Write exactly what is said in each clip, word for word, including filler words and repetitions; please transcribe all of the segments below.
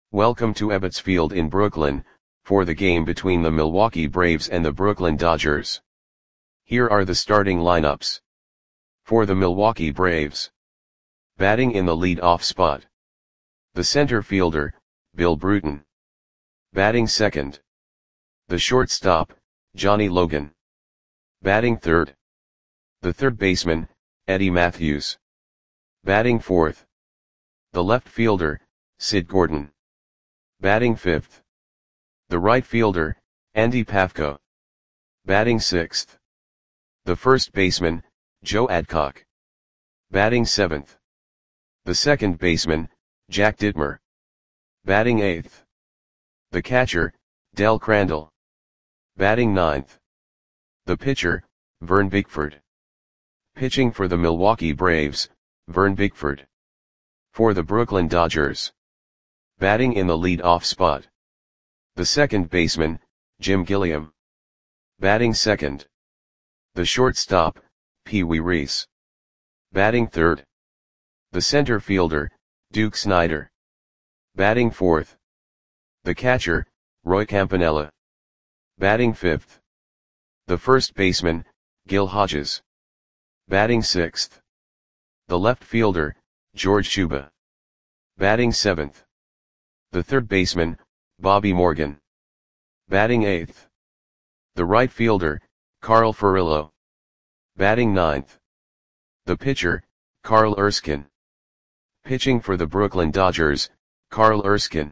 Welcome to Ebbets Field in Brooklyn, for the game between the Milwaukee Braves and the Brooklyn Dodgers. Here are the starting lineups. For the Milwaukee Braves. Batting in the lead-off spot. The center fielder, Bill Bruton. Batting second. The shortstop, Johnny Logan. Batting third. The third baseman, Eddie Mathews. Batting fourth. The left fielder, Sid Gordon. Batting fifth. The right fielder, Andy Pafko. Batting sixth. The first baseman, Joe Adcock. Batting seventh. The second baseman, Jack Dittmer. Batting eighth. The catcher, Del Crandall. Batting ninth. The pitcher, Vern Bickford. Pitching for the Milwaukee Braves, Vern Bickford. For the Brooklyn Dodgers. Batting in the lead-off spot. The second baseman, Jim Gilliam. Batting second. The shortstop, Pee Wee Reese. Batting third. The center fielder, Duke Snider. Batting fourth. The catcher, Roy Campanella. Batting fifth. The first baseman, Gil Hodges. Batting sixth. The left fielder, George Shuba. Batting seventh. The third baseman, Bobby Morgan. Batting eighth. The right fielder, Carl Furillo. Batting ninth. The pitcher, Carl Erskine. Pitching for the Brooklyn Dodgers, Carl Erskine.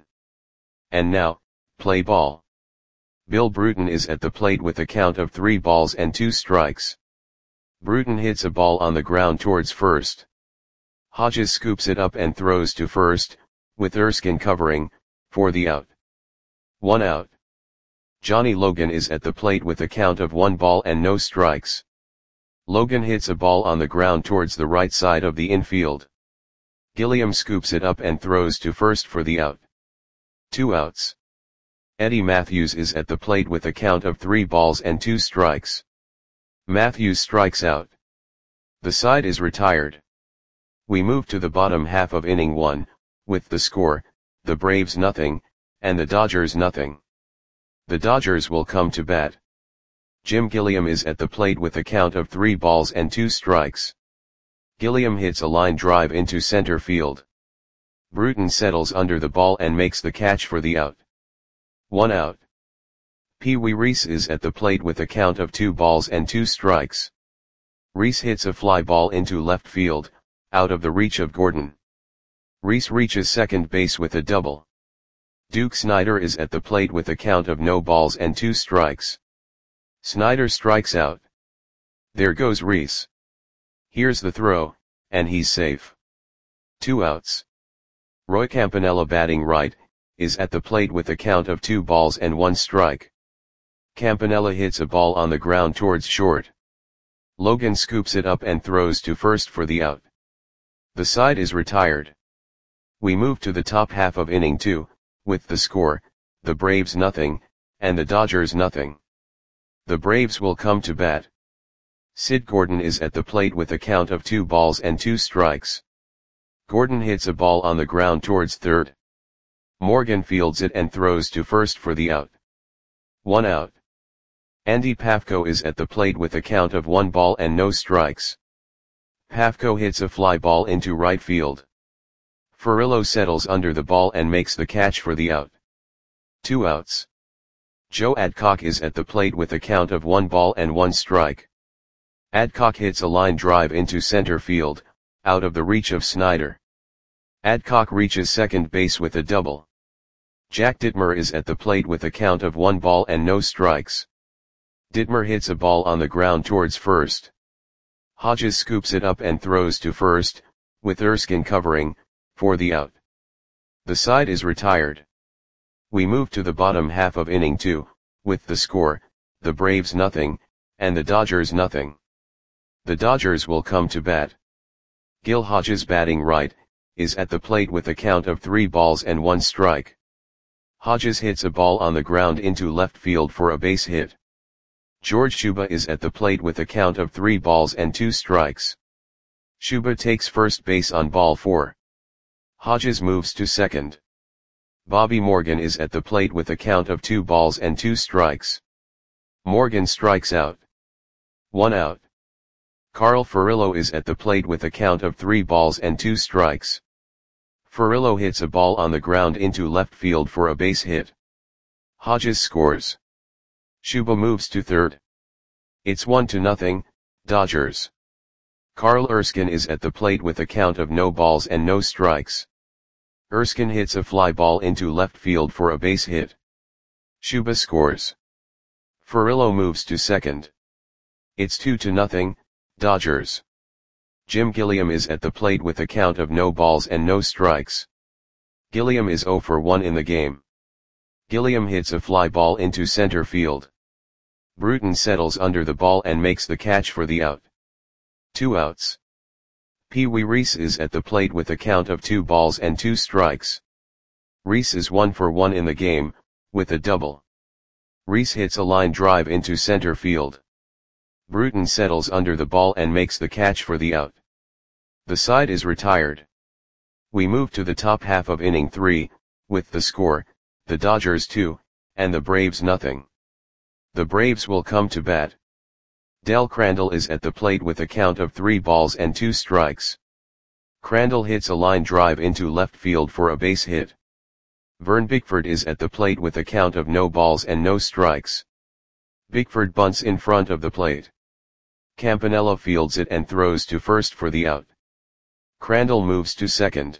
And now, play ball. Bill Bruton is at the plate with a count of three balls and two strikes. Bruton hits a ball on the ground towards first. Hodges scoops it up and throws to first, with Erskine covering, for the out. One out. Johnny Logan is at the plate with a count of one ball and no strikes. Logan hits a ball on the ground towards the right side of the infield. Gilliam scoops it up and throws to first for the out. Two outs. Eddie Mathews is at the plate with a count of three balls and two strikes. Mathews strikes out. The side is retired. We move to the bottom half of inning one, with the score, the Braves nothing, and the Dodgers nothing. The Dodgers will come to bat. Jim Gilliam is at the plate with a count of three balls and two strikes. Gilliam hits a line drive into center field. Bruton settles under the ball and makes the catch for the out. One out. Pee Wee Reese is at the plate with a count of two balls and two strikes. Reese hits a fly ball into left field, out of the reach of Gordon. Reese reaches second base with a double. Duke Snider is at the plate with a count of no balls and two strikes. Snider strikes out. There goes Reese. Here's the throw, and he's safe. Two outs. Roy Campanella, batting right, is at the plate with a count of two balls and one strike. Campanella hits a ball on the ground towards short. Logan scoops it up and throws to first for the out. The side is retired. We move to the top half of inning two, with the score, the Braves nothing, and the Dodgers nothing. The Braves will come to bat. Sid Gordon is at the plate with a count of two balls and two strikes. Gordon hits a ball on the ground towards third. Morgan fields it and throws to first for the out. One out. Andy Pafko is at the plate with a count of one ball and no strikes. Pafko hits a fly ball into right field. Furillo settles under the ball and makes the catch for the out. Two outs. Joe Adcock is at the plate with a count of one ball and one strike. Adcock hits a line drive into center field, out of the reach of Snider. Adcock reaches second base with a double. Jack Dittmer is at the plate with a count of one ball and no strikes. Dittmer hits a ball on the ground towards first. Hodges scoops it up and throws to first, with Erskine covering, for the out. The side is retired. We move to the bottom half of inning two, with the score, the Braves nothing, and the Dodgers nothing. The Dodgers will come to bat. Gil Hodges, batting right, is at the plate with a count of three balls and one strike. Hodges hits a ball on the ground into left field for a base hit. George Shuba is at the plate with a count of three balls and two strikes. Shuba takes first base on ball four. Hodges moves to second. Bobby Morgan is at the plate with a count of two balls and two strikes. Morgan strikes out. One out. Carl Furillo is at the plate with a count of three balls and two strikes. Furillo hits a ball on the ground into left field for a base hit. Hodges scores. Shuba moves to third. It's one to nothing, Dodgers. Carl Erskine is at the plate with a count of no balls and no strikes. Erskine hits a fly ball into left field for a base hit. Shuba scores. Furillo moves to second. It's two to nothing, Dodgers. Jim Gilliam is at the plate with a count of no balls and no strikes. Gilliam is zero for one in the game. Gilliam hits a fly ball into center field. Bruton settles under the ball and makes the catch for the out. Two outs. Pee Wee Reese is at the plate with a count of two balls and two strikes. Reese is one for one in the game, with a double. Reese hits a line drive into center field. Bruton settles under the ball and makes the catch for the out. The side is retired. We move to the top half of inning three, with the score, the Dodgers two, and the Braves nothing. The Braves will come to bat. Del Crandall is at the plate with a count of three balls and two strikes. Crandall hits a line drive into left field for a base hit. Vern Bickford is at the plate with a count of no balls and no strikes. Bickford bunts in front of the plate. Campanella fields it and throws to first for the out. Crandall moves to second.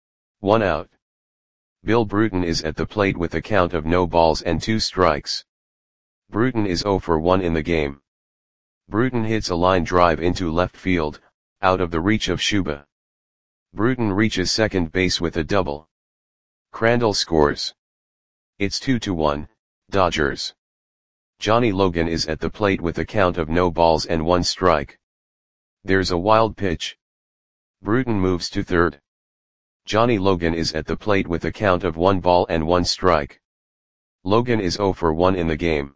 One out. Bill Bruton is at the plate with a count of no balls and two strikes. Bruton is zero for one in the game. Bruton hits a line drive into left field, out of the reach of Shuba. Bruton reaches second base with a double. Crandall scores. It's two to one, Dodgers. Johnny Logan is at the plate with a count of no balls and one strike. There's a wild pitch. Bruton moves to third. Johnny Logan is at the plate with a count of one ball and one strike. Logan is zero for one in the game.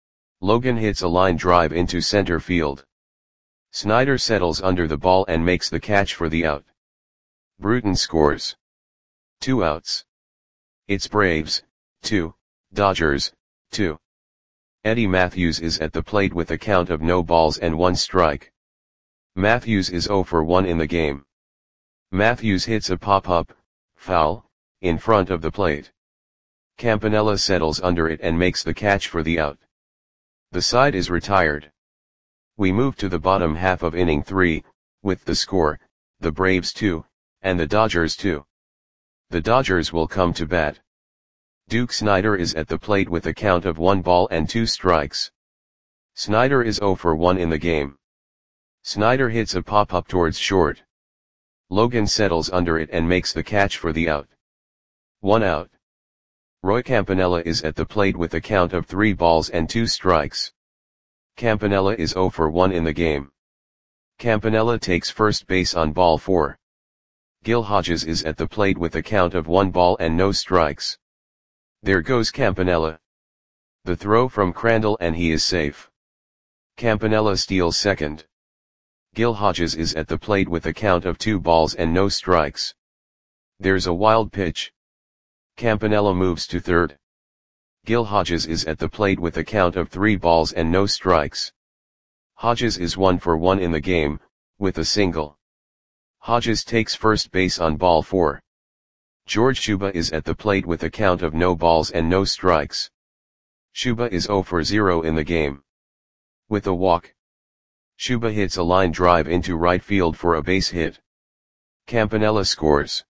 Logan hits a line drive into center field. Snyder settles under the ball and makes the catch for the out. Bruton scores. Two outs. It's Braves, two, Dodgers, two. Eddie Matthews is at the plate with a count of no balls and one strike. Matthews is zero for one in the game. Matthews hits a pop-up, foul, in front of the plate. Campanella settles under it and makes the catch for the out. The side is retired. We move to the bottom half of inning three, with the score, the Braves two, and the Dodgers two. The Dodgers will come to bat. Duke Snider is at the plate with a count of one ball and two strikes. Snider is zero for one in the game. Snider hits a pop-up towards short. Logan settles under it and makes the catch for the out. One out. Roy Campanella is at the plate with a count of three balls and two strikes. Campanella is zero for one in the game. Campanella takes first base on ball four. Gil Hodges is at the plate with a count of one ball and no strikes. There goes Campanella. The throw from Crandall and he is safe. Campanella steals second. Gil Hodges is at the plate with a count of two balls and no strikes. There's a wild pitch. Campanella moves to third. Gil Hodges is at the plate with a count of three balls and no strikes. Hodges is one for one in the game, with a single. Hodges takes first base on ball four. George Shuba is at the plate with a count of no balls and no strikes. Shuba is zero for zero in the game. With a walk. Shuba hits a line drive into right field for a base hit. Campanella scores.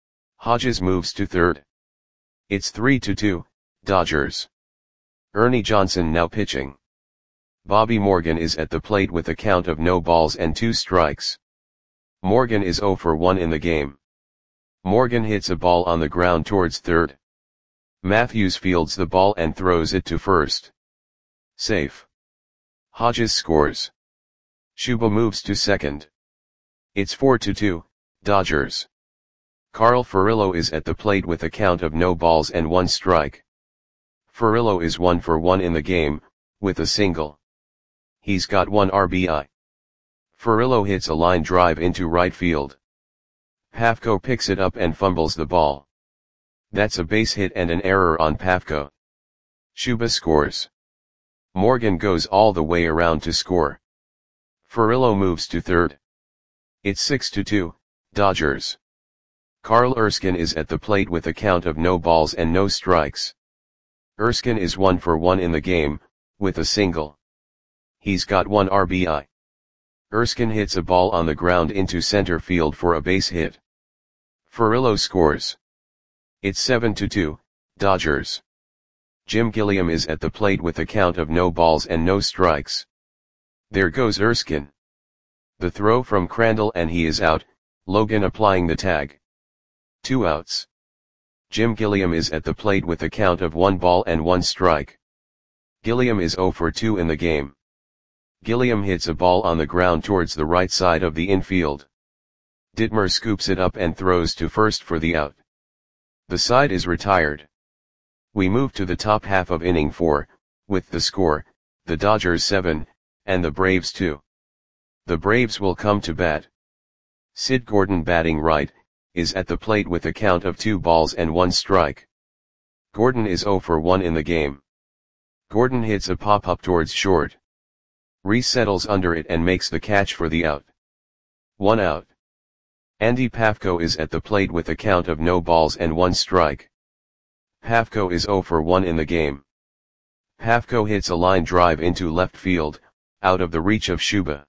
Hodges moves to third. It's three to two, Dodgers. Ernie Johnson now pitching. Bobby Morgan is at the plate with a count of no balls and two strikes. Morgan is zero for one in the game. Morgan hits a ball on the ground towards third. Matthews fields the ball and throws it to first. Safe. Hodges scores. Shuba moves to second. It's four to two, Dodgers. Carl Furillo is at the plate with a count of no balls and one strike. Furillo is one for one in the game, with a single. He's got one R B I. Furillo hits a line drive into right field. Pafko picks it up and fumbles the ball. That's a base hit and an error on Pafko. Shuba scores. Morgan goes all the way around to score. Furillo moves to third. It's six to two, Dodgers. Carl Erskine is at the plate with a count of no balls and no strikes. Erskine is one for one in the game, with a single. He's got one R B I. Erskine hits a ball on the ground into center field for a base hit. Furillo scores. It's seven to two, Dodgers. Jim Gilliam is at the plate with a count of no balls and no strikes. There goes Erskine. The throw from Crandall and he is out, Logan applying the tag. Two outs. Jim Gilliam is at the plate with a count of one ball and one strike. Gilliam is zero for two in the game. Gilliam hits a ball on the ground towards the right side of the infield. Dittmer scoops it up and throws to first for the out. The side is retired. We move to the top half of inning four, with the score, the Dodgers seven, and the Braves two. The Braves will come to bat. Sid Gordon, batting right, is at the plate with a count of two balls and one strike. Gordon is zero for one in the game. Gordon hits a pop-up towards short. Reese settles under it and makes the catch for the out. One out. Andy Pafko is at the plate with a count of no balls and one strike. Pafko is zero for one in the game. Pafko hits a line drive into left field, out of the reach of Shuba.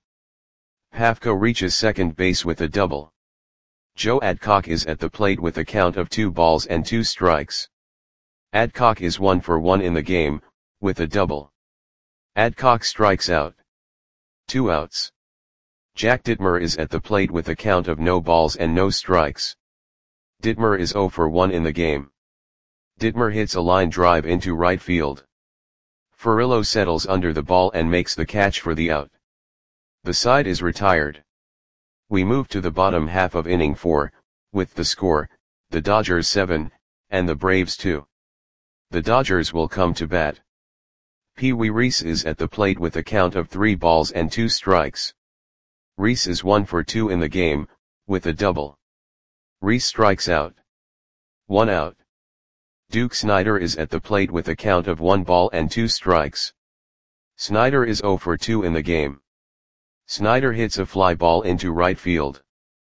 Pafko reaches second base with a double. Joe Adcock is at the plate with a count of two balls and two strikes. Adcock is one for one in the game, with a double. Adcock strikes out. Two outs. Jack Dittmer is at the plate with a count of no balls and no strikes. Dittmer is zero for one in the game. Dittmer hits a line drive into right field. Furillo settles under the ball and makes the catch for the out. The side is retired. We move to the bottom half of inning four, with the score, the Dodgers seven, and the Braves two. The Dodgers will come to bat. Pee Wee Reese is at the plate with a count of three balls and two strikes. Reese is one for two in the game, with a double. Reese strikes out. One out. Duke Snider is at the plate with a count of one ball and two strikes. Snider is zero for two in the game. Snider hits a fly ball into right field.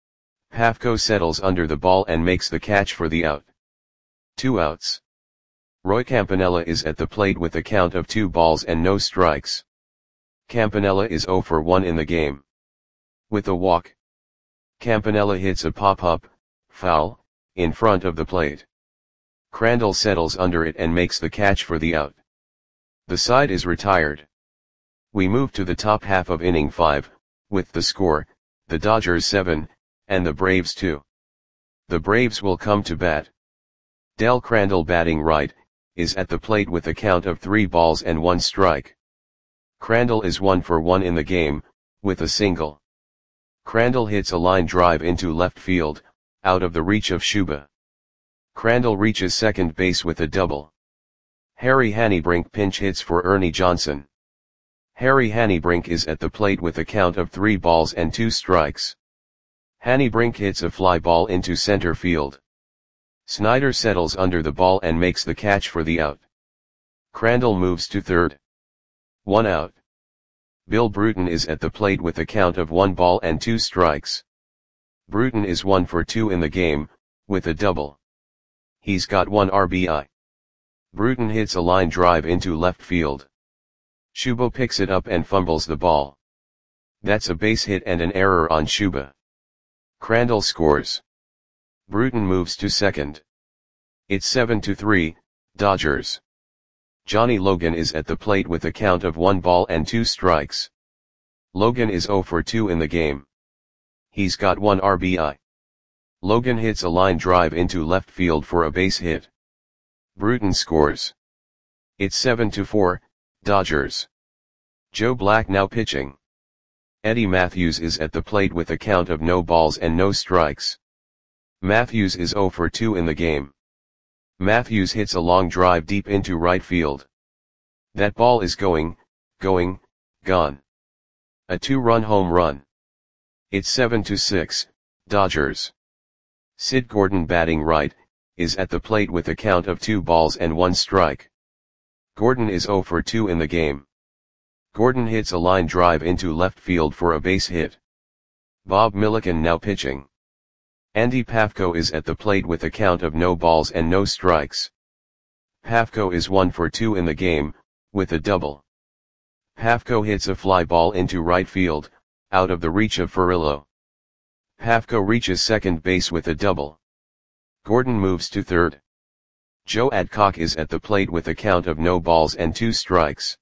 Pafko settles under the ball and makes the catch for the out. Two outs. Roy Campanella is at the plate with a count of two balls and no strikes. Campanella is zero for one in the game. With a walk. Campanella hits a pop-up, foul, in front of the plate. Crandall settles under it and makes the catch for the out. The side is retired. We move to the top half of inning five, with the score, the Dodgers seven, and the Braves two. The Braves will come to bat. Del Crandall, batting right, is at the plate with a count of three balls and one strike. Crandall is one for one in the game, with a single. Crandall hits a line drive into left field, out of the reach of Shuba. Crandall reaches second base with a double. Harry Hannebrink pinch hits for Ernie Johnson. Harry Hannebrink is at the plate with a count of three balls and two strikes. Hannebrink hits a fly ball into center field. Snider settles under the ball and makes the catch for the out. Crandall moves to third. One out. Bill Bruton is at the plate with a count of one ball and two strikes. Bruton is one for two in the game, with a double. He's got one R B I. Bruton hits a line drive into left field. Shuba picks it up and fumbles the ball. That's a base hit and an error on Shuba. Crandall scores. Bruton moves to second. It's seven to three, Dodgers. Johnny Logan is at the plate with a count of one ball and two strikes. Logan is zero for two in the game. He's got one R B I. Logan hits a line drive into left field for a base hit. Bruton scores. It's seven to four, Dodgers. Joe Black now pitching. Eddie Matthews is at the plate with a count of no balls and no strikes. Matthews is zero for two in the game. Matthews hits a long drive deep into right field. That ball is going, going, gone. A two-run home run. It's seven to six, Dodgers. Sid Gordon, batting right, is at the plate with a count of two balls and one strike. Gordon is zero for two in the game. Gordon hits a line drive into left field for a base hit. Bob Milliken now pitching. Andy Pafko is at the plate with a count of no balls and no strikes. Pafko is one for two in the game, with a double. Pafko hits a fly ball into right field, out of the reach of Furillo. Pafko reaches second base with a double. Gordon moves to third. Joe Adcock is at the plate with a count of no balls and two strikes.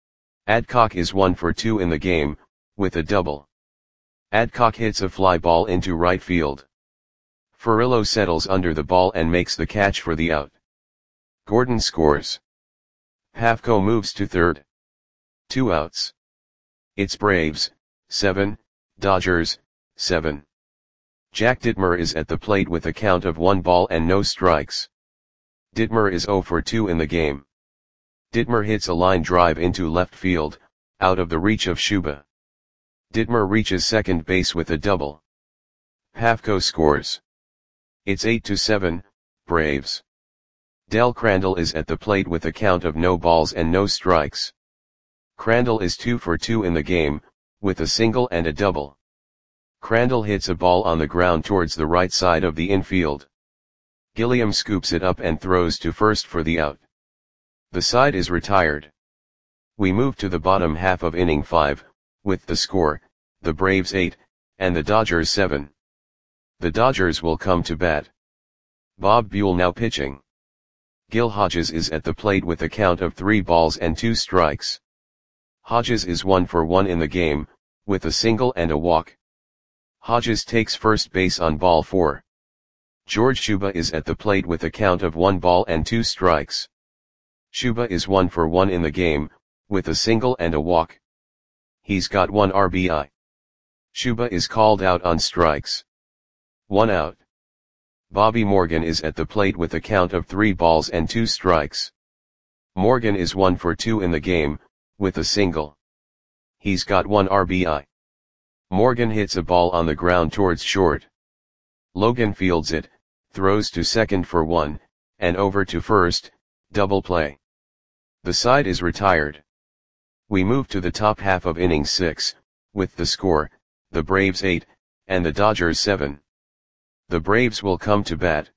Adcock is one for two in the game, with a double. Adcock hits a fly ball into right field. Furillo settles under the ball and makes the catch for the out. Gordon scores. Pafko moves to third. Two outs. It's Braves, seven, Dodgers, seven. Jack Dittmer is at the plate with a count of one ball and no strikes. Dittmer is zero for two in the game. Dittmer hits a line drive into left field, out of the reach of Shuba. Dittmer reaches second base with a double. Pafko scores. It's eight to seven, Braves. Del Crandall is at the plate with a count of no balls and no strikes. Crandall is two for two in the game, with a single and a double. Crandall hits a ball on the ground towards the right side of the infield. Gilliam scoops it up and throws to first for the out. The side is retired. We move to the bottom half of inning five, with the score, the Braves eight, and the Dodgers seven. The Dodgers will come to bat. Bob Buell now pitching. Gil Hodges is at the plate with a count of three balls and two strikes. Hodges is one for one in the game, with a single and a walk. Hodges takes first base on ball four. George Shuba is at the plate with a count of one ball and two strikes. Shuba is one for one in the game, with a single and a walk. He's got one R B I. Shuba is called out on strikes. One out. Bobby Morgan is at the plate with a count of three balls and two strikes. Morgan is one for two in the game, with a single. He's got one R B I. Morgan hits a ball on the ground towards short. Logan fields it, throws to second for one, and over to first, double play. The side is retired. We move to the top half of inning six, with the score, the Braves eight, and the Dodgers seven. The Braves will come to bat.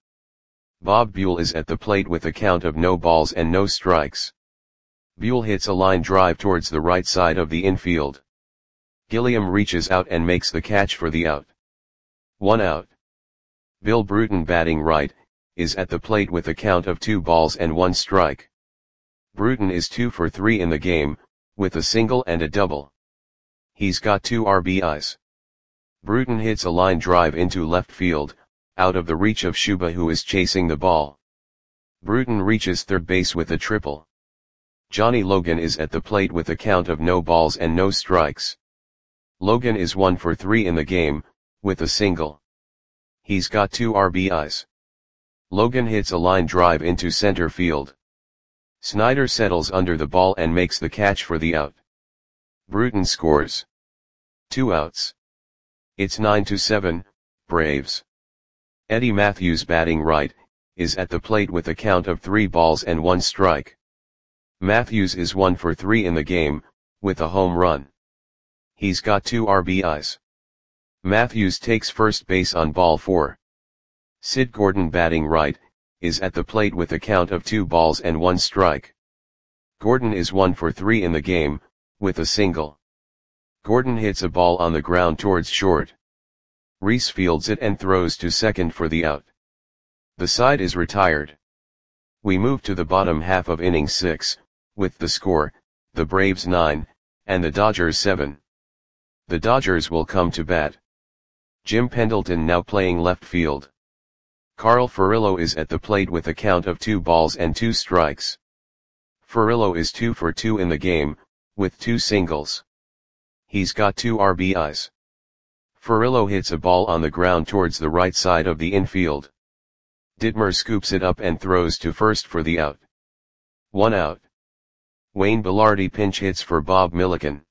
Bob Buell is at the plate with a count of no balls and no strikes. Buell hits a line drive towards the right side of the infield. Gilliam reaches out and makes the catch for the out. One out. Bill Bruton, batting right, is at the plate with a count of two balls and one strike. Bruton is two for three in the game, with a single and a double. He's got two R B Is. Bruton hits a line drive into left field, out of the reach of Shuba, who is chasing the ball. Bruton reaches third base with a triple. Johnny Logan is at the plate with a count of no balls and no strikes. Logan is one for three in the game, with a single. He's got two R B Is. Logan hits a line drive into center field. Snyder settles under the ball and makes the catch for the out. Bruton scores. Two outs. It's nine to seven, Braves. Eddie Matthews, batting right, is at the plate with a count of three balls and one strike. Matthews is one for three in the game, with a home run. He's got two R B Is. Matthews takes first base on ball four. Sid Gordon, batting right, is at the plate with a count of two balls and one strike. Gordon is one for three in the game, with a single. Gordon hits a ball on the ground towards short. Reese fields it and throws to second for the out. The side is retired. We move to the bottom half of inning six, with the score, the Braves nine, and the Dodgers seven. The Dodgers will come to bat. Jim Pendleton now playing left field. Carl Furillo is at the plate with a count of two balls and two strikes. Furillo is two for two in the game, with two singles. He's got two R B Is. Furillo hits a ball on the ground towards the right side of the infield. Dittmer scoops it up and throws to first for the out. One out. Wayne Belardi pinch hits for Bob Milliken.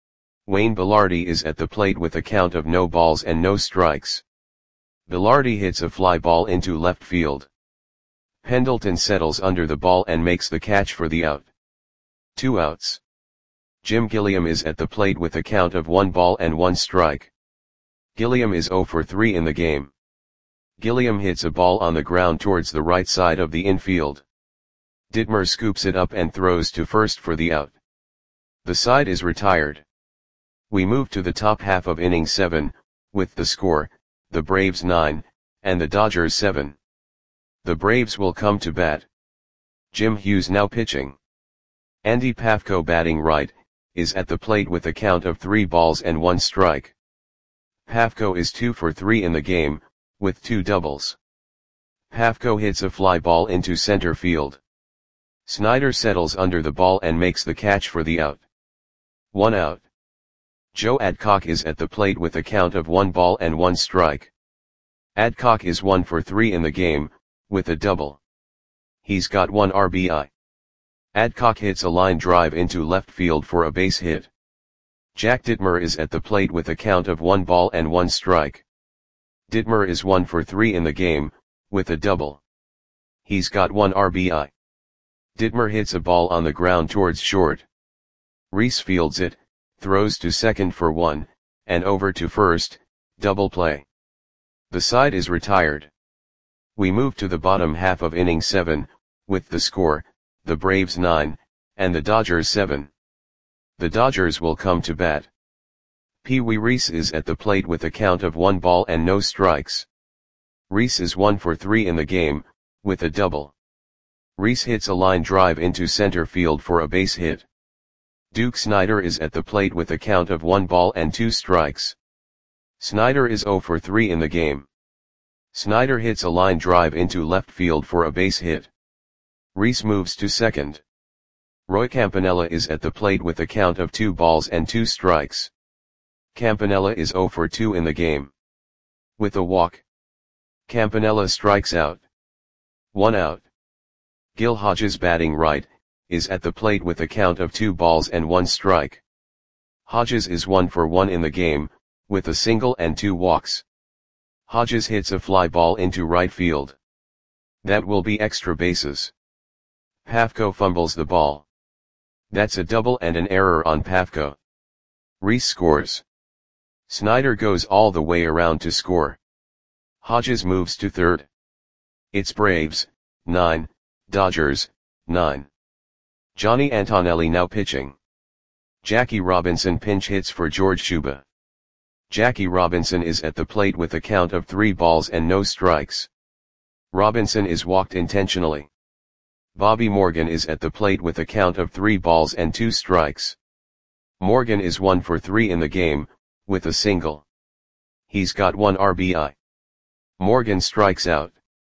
Wayne Belardi is at the plate with a count of no balls and no strikes. Belardi hits a fly ball into left field. Pendleton settles under the ball and makes the catch for the out. Two outs. Jim Gilliam is at the plate with a count of one ball and one strike. Gilliam is oh for three in the game. Gilliam hits a ball on the ground towards the right side of the infield. Ditmer scoops it up and throws to first for the out. The side is retired. We move to the top half of inning seven, with the score, the Braves nine, and the Dodgers seven. The Braves will come to bat. Jim Hughes now pitching. Andy Pafko batting right, is at the plate with a count of three balls and one strike. Pafko is two for three in the game, with two doubles. Pafko hits a fly ball into center field. Snyder settles under the ball and makes the catch for the out. One out. Joe Adcock is at the plate with a count of one ball and one strike. Adcock is one for three in the game, with a double. He's got one R B I. Adcock hits a line drive into left field for a base hit. Jack Ditmer is at the plate with a count of one ball and one strike. Ditmer is one for three in the game, with a double. He's got one R B I. Ditmer hits a ball on the ground towards short. Reese fields it, throws to second for one, and over to first, double play. The side is retired. We move to the bottom half of inning seven, with the score, the Braves nine, and the Dodgers seven. The Dodgers will come to bat. Pee Wee Reese is at the plate with a count of one ball and no strikes. Reese is one for three in the game, with a double. Reese hits a line drive into center field for a base hit. Duke Snyder is at the plate with a count of one ball and two strikes. Snyder is oh for three in the game. Snyder hits a line drive into left field for a base hit. Reese moves to second. Roy Campanella is at the plate with a count of two balls and two strikes. Campanella is oh for two in the game. With a walk, Campanella strikes out. One out. Gil Hodges batting right, is at the plate with a count of two balls and one strike. Hodges is one for one in the game, with a single and two walks. Hodges hits a fly ball into right field. That will be extra bases. Pafko fumbles the ball. That's a double and an error on Pafko. Reese scores. Snyder goes all the way around to score. Hodges moves to third. It's Braves, nine, Dodgers, nine. Johnny Antonelli now pitching. Jackie Robinson pinch hits for George Shuba. Jackie Robinson is at the plate with a count of three balls and no strikes. Robinson is walked intentionally. Bobby Morgan is at the plate with a count of three balls and two strikes. Morgan is one for three in the game, with a single. He's got one R B I. Morgan strikes out.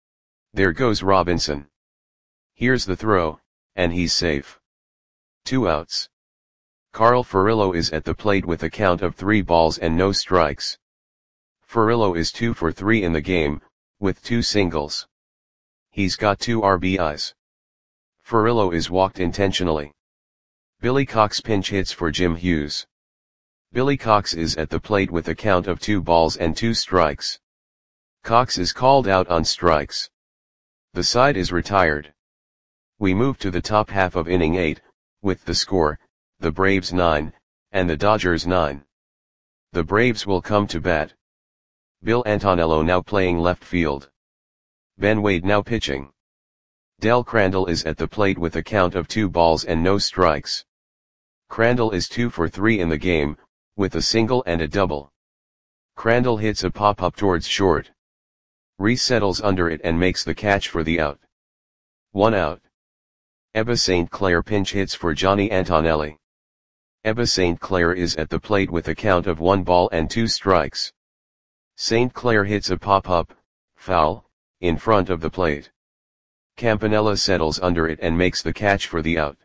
There goes Robinson. Here's the throw, and he's safe. Two outs. Carl Furillo is at the plate with a count of three balls and no strikes. Furillo is two for three in the game, with two singles. He's got two R B Is. Furillo is walked intentionally. Billy Cox pinch hits for Jim Hughes. Billy Cox is at the plate with a count of two balls and two strikes. Cox is called out on strikes. The side is retired. We move to the top half of inning eight, with the score, the Braves nine, and the Dodgers nine. The Braves will come to bat. Bill Antonello now playing left field. Ben Wade now pitching. Del Crandall is at the plate with a count of two balls and no strikes. Crandall is two for three in the game, with a single and a double. Crandall hits a pop-up towards short. Reese settles under it and makes the catch for the out. One out. Ebba Saint Clair pinch hits for Johnny Antonelli. Ebba Saint Clair is at the plate with a count of one ball and two strikes. Saint Clair hits a pop-up, foul, in front of the plate. Campanella settles under it and makes the catch for the out.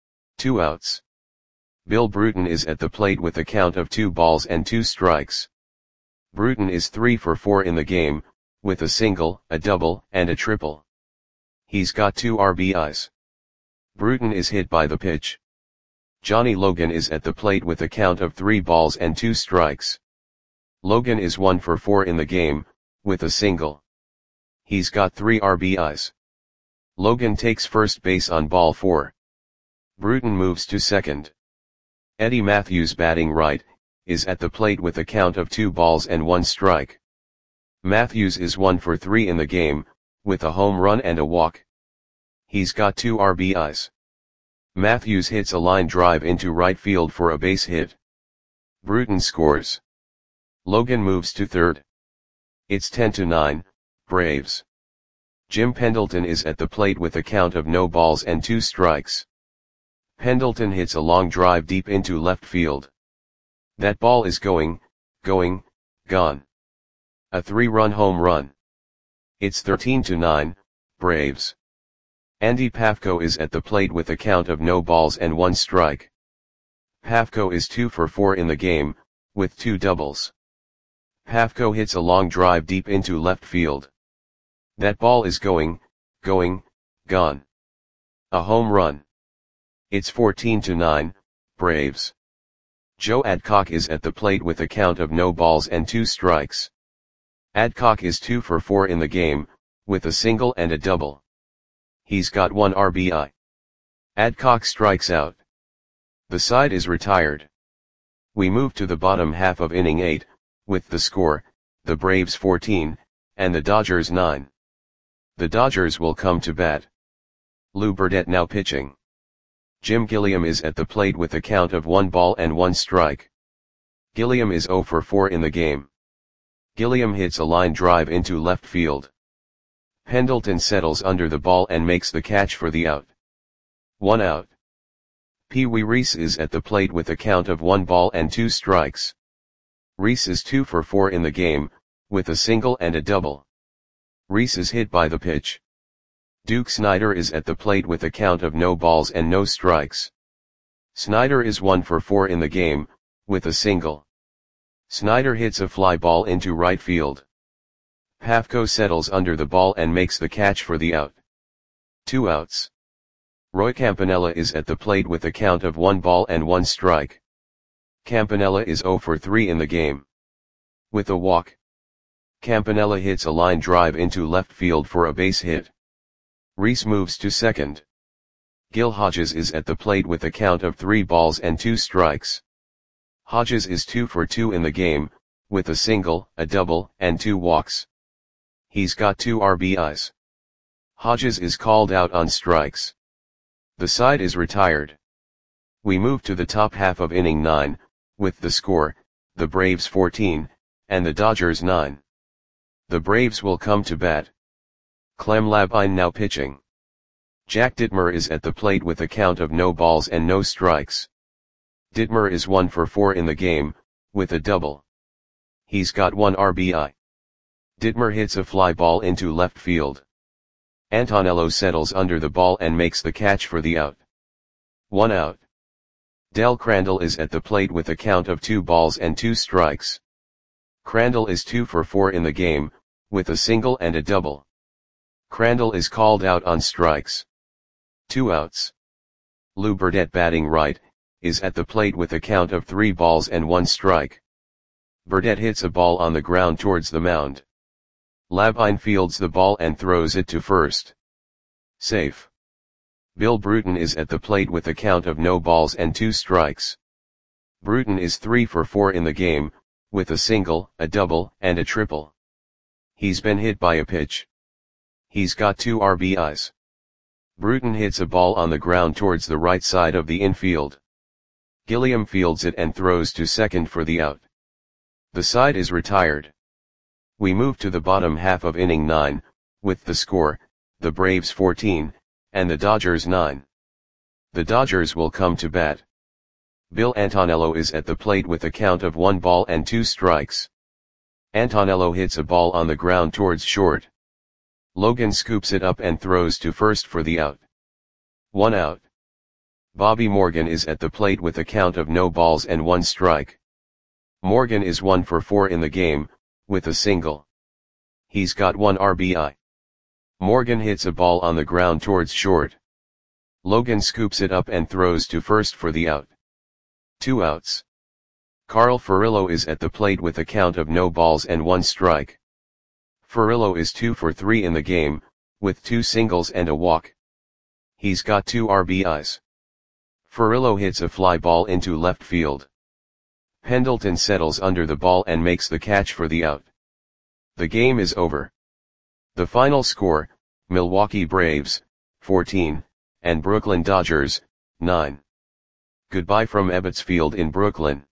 Two outs. Bill Bruton is at the plate with a count of two balls and two strikes. Bruton is three for four in the game, with a single, a double, and a triple. He's got two R B Is. Bruton is hit by the pitch. Johnny Logan is at the plate with a count of three balls and two strikes. Logan is one for four in the game, with a single. He's got three R B Is. Logan takes first base on ball four. Bruton moves to second. Eddie Matthews, batting right, is at the plate with a count of two balls and one strike. Matthews is one for three in the game, with a home run and a walk. He's got two R B Is. Matthews hits a line drive into right field for a base hit. Bruton scores. Logan moves to third. It's ten to nine, Braves. Jim Pendleton is at the plate with a count of no balls and two strikes. Pendleton hits a long drive deep into left field. That ball is going, going, gone. A three-run home run. It's thirteen to nine, Braves. Andy Pafko is at the plate with a count of no balls and one strike. Pafko is two for four in the game, with two doubles. Pafko hits a long drive deep into left field. That ball is going, going, gone. A home run. It's fourteen to nine, Braves. Joe Adcock is at the plate with a count of no balls and two strikes. Adcock is two for four in the game, with a single and a double. He's got one R B I. Adcock strikes out. The side is retired. We move to the bottom half of inning eight, with the score, the Braves fourteen, and the Dodgers nine. The Dodgers will come to bat. Lou Burdett now pitching. Jim Gilliam is at the plate with a count of one ball and one strike. Gilliam is zero for four in the game. Gilliam hits a line drive into left field. Pendleton settles under the ball and makes the catch for the out. One out. Pee Wee Reese is at the plate with a count of one ball and two strikes. Reese is two for four in the game, with a single and a double. Reese is hit by the pitch. Duke Snider is at the plate with a count of no balls and no strikes. Snider is one for four in the game, with a single. Snider hits a fly ball into right field. Pafko settles under the ball and makes the catch for the out. Two outs. Roy Campanella is at the plate with a count of one ball and one strike. Campanella is zero for three in the game. With a walk. Campanella hits a line drive into left field for a base hit. Reese moves to second. Gil Hodges is at the plate with a count of three balls and two strikes. Hodges is two for two in the game, with a single, a double, and two walks. He's got two R B Is. Hodges is called out on strikes. The side is retired. We move to the top half of inning nine, with the score, the Braves fourteen, and the Dodgers nine. The Braves will come to bat. Clem Labine now pitching. Jack Dittmer is at the plate with a count of no balls and no strikes. Dittmer is one for four in the game, with a double. He's got one R B I. Dittmer hits a fly ball into left field. Antonello settles under the ball and makes the catch for the out. One out. Del Crandall is at the plate with a count of two balls and two strikes. Crandall is two for four in the game, with a single and a double. Crandall is called out on strikes. Two outs. Lou Burdett, batting right, is at the plate with a count of three balls and one strike. Burdett hits a ball on the ground towards the mound. Labine fields the ball and throws it to first. Safe. Bill Bruton is at the plate with a count of no balls and two strikes. Bruton is three for four in the game, with a single, a double, and a triple. He's been hit by a pitch. He's got two R B Is. Bruton hits a ball on the ground towards the right side of the infield. Gilliam fields it and throws to second for the out. The side is retired. We move to the bottom half of inning nine, with the score, the Braves fourteen, and the Dodgers nine. The Dodgers will come to bat. Bill Antonello is at the plate with a count of one ball and two strikes. Antonello hits a ball on the ground towards short. Logan scoops it up and throws to first for the out. One out. Bobby Morgan is at the plate with a count of no balls and one strike. Morgan is one for four in the game, with a single. He's got one R B I. Morgan hits a ball on the ground towards short. Logan scoops it up and throws to first for the out. Two outs. Carl Furillo is at the plate with a count of no balls and one strike. Furillo is two for three in the game, with two singles and a walk. He's got two R B Is. Furillo hits a fly ball into left field. Pendleton settles under the ball and makes the catch for the out. The game is over. The final score, Milwaukee Braves, fourteen, and Brooklyn Dodgers, nine. Goodbye from Ebbets Field in Brooklyn.